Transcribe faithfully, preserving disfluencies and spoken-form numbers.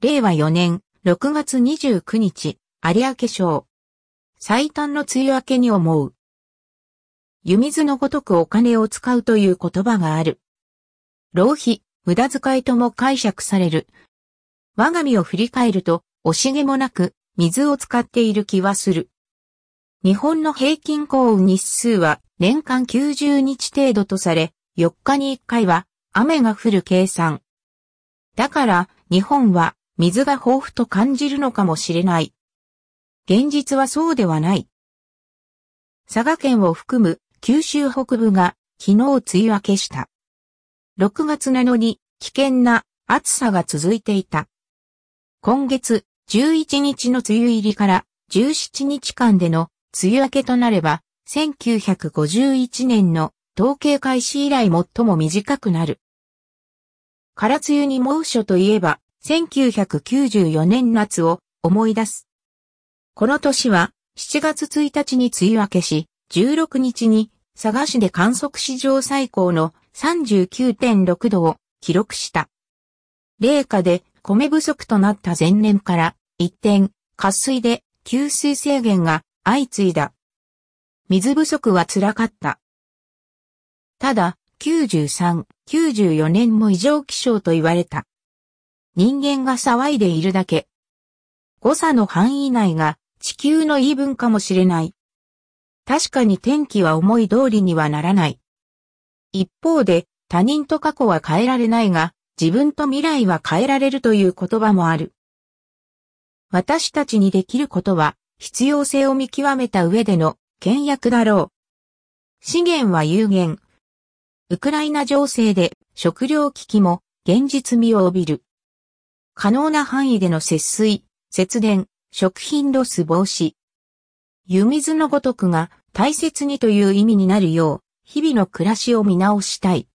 れいわよねんろくがつにじゅうくにち、有明章。最短の梅雨明けに思う。湯水のごとくお金を使うという言葉がある。浪費、無駄遣いとも解釈される。我が身を振り返ると、惜しげもなく、水を使っている気はする。日本の平均降雨日数は年間きゅうじゅうにち程度とされ、よっかにいっかいは雨が降る計算。だから、日本は水が豊富と感じるのかもしれない。現実はそうではない。佐賀県を含む九州北部が昨日梅雨明けした。ろくがつなのに危険な暑さが続いていた。今月じゅういちにちの梅雨入りからじゅうしちにちかんでの梅雨明けとなればせんきゅうひゃくごじゅういちねんの統計開始以来最も短くなる。空梅雨に猛暑といえばせんきゅうひゃくきゅうじゅうよねん夏を思い出す。この年はしちがつついたちに梅雨明けし、じゅうろくにちに佐賀市で観測史上最高の さんじゅうきゅうてんろくどを記録した。冷夏で米不足となった前年から一転、渇水で給水制限が相次いだ。水不足は辛かった。ただ、きゅうじゅうさん、きゅうじゅうよねんも異常気象と言われた。人間が騒いでいるだけ。誤差の範囲内が地球の言い分かもしれない。確かに天気は思い通りにはならない。一方で他人と過去は変えられないが、自分と未来は変えられるという言葉もある。私たちにできることは必要性を見極めた上での倹約だろう。資源は有限。ウクライナ情勢で食糧危機も現実味を帯びる。可能な範囲での節水、節電、食品ロス防止。湯水のごとくが大切にという意味になるよう、日々の暮らしを見直したい。